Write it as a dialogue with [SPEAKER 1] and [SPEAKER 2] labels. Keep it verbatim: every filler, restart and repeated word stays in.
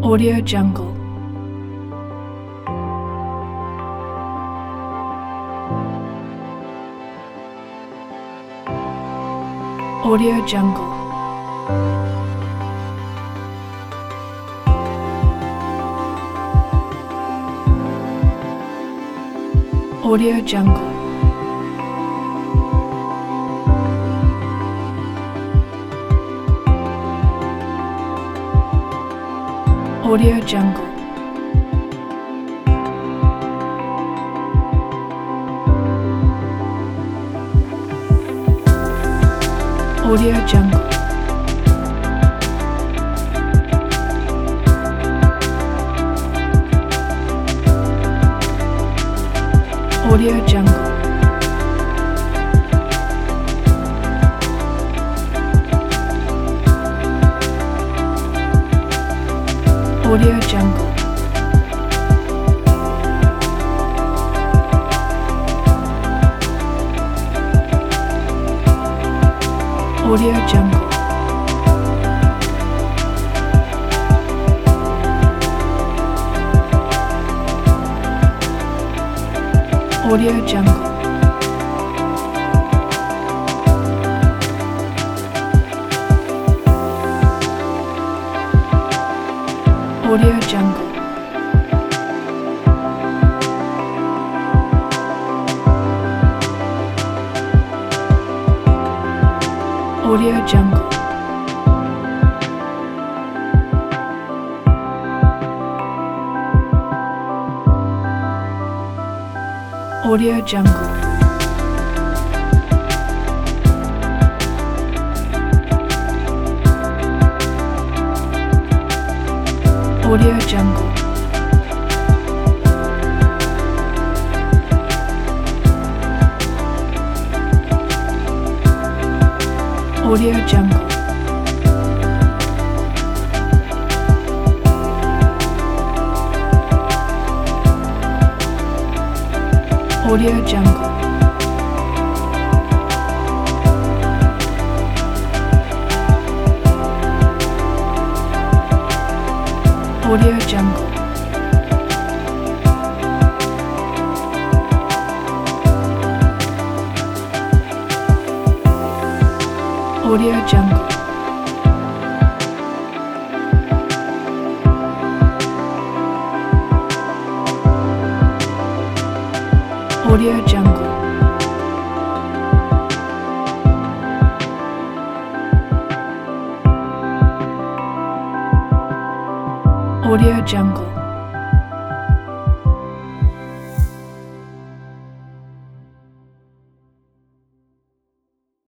[SPEAKER 1] Audio Jungle. Audio Jungle. Audio Jungle. Audio Jungle. Audio Jungle. Audio Jungle. Audio Jungle. Audio Jungle. Audio Jungle. Audio Jungle. Audio Jungle. Audio Jungle. Audio Jungle. Audio Jungle. Audio Jungle. Audio Jungle. Audio Jungle. Audio Jungle. Audio Jungle.